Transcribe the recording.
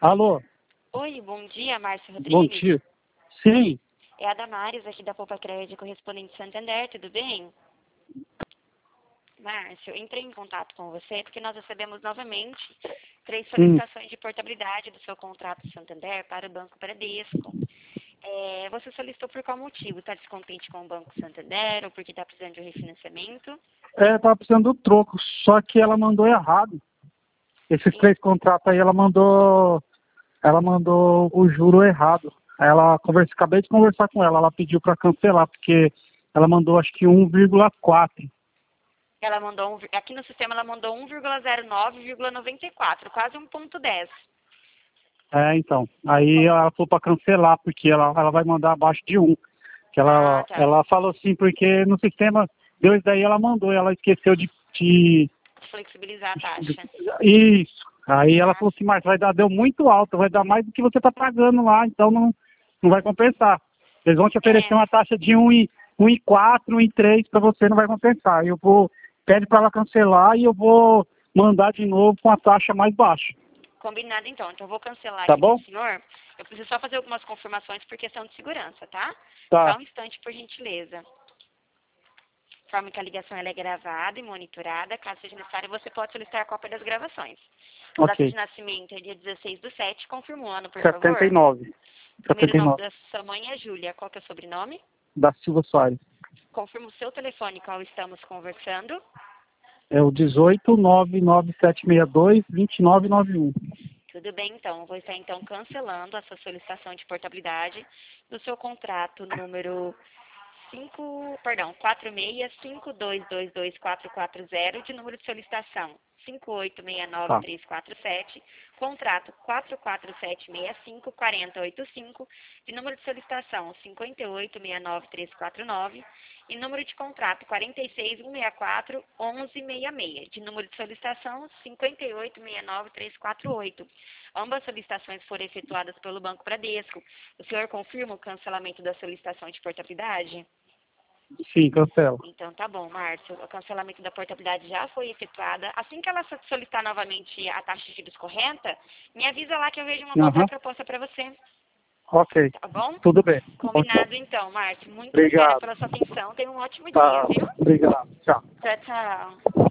Alô? Oi, bom dia, Márcio Rodrigues. Bom dia. Sim. É a Damares aqui da Poupa Crédito Correspondente Santander, tudo bem? Márcio, entrei em contato com você porque nós recebemos novamente 3 solicitações de portabilidade do seu contrato Santander para o Banco Bradesco. Você solicitou por qual motivo? Está descontente com o Banco Santander ou porque está precisando de um refinanciamento? Tava precisando do troco, só que ela mandou errado. Esses 3 contratos aí, ela mandou o juro errado. Acabei de conversar com ela pediu para cancelar, porque ela mandou acho que 1,4. Ela mandou, aqui no sistema ela mandou 1,09,94, quase 1,10. Então. Aí ela falou para cancelar, porque ela vai mandar abaixo de 1. Que Tá. ela falou assim, porque no sistema deu isso daí, ela mandou, ela esqueceu de Flexibilizar a taxa. Isso. Aí ela falou assim, mas deu muito alto, vai dar mais do que você está pagando lá, então não vai compensar. Eles vão te oferecer uma taxa de 1,4, 1,3 para você, não vai compensar. Pede para ela cancelar e eu vou mandar de novo com a taxa mais baixa. Combinado então. Então eu vou cancelar Tá aqui bom? pro senhor. Eu preciso só fazer algumas confirmações por questão de segurança, tá? Tá. Só um instante, por gentileza. Informe que a ligação ela é gravada e monitorada. Caso seja necessário, você pode solicitar a cópia das gravações. A data Ok. de nascimento é dia 16/7. Confirma o ano, por favor. 79. Primeiro nome 79. da sua mãe é Júlia. Qual que é o sobrenome? Da Silva Soares. Confirma o seu telefone qual estamos conversando. É o 18-99762-2991. Tudo bem, então. Eu vou estar, então, cancelando essa solicitação de portabilidade do seu contrato número 4652222440, de número de solicitação 5869347, contrato 447654085, de número de solicitação 5869349 e número de contrato 461641166, de número de solicitação 5869348. Ambas solicitações foram efetuadas pelo Banco Bradesco. O senhor confirma o cancelamento da solicitação de portabilidade? Sim, cancela. Então tá bom, Márcio. O cancelamento da portabilidade já foi efetuada. Assim que ela solicitar novamente a taxa de juros correta, me avisa lá que eu vejo uma outra proposta para você. Ok. Tá bom? Tudo bem. Combinado então, Márcio. Muito Obrigado. obrigada pela sua atenção. Tenha um ótimo Tá. dia, viu? Obrigado. Tchau. Tchau, tchau.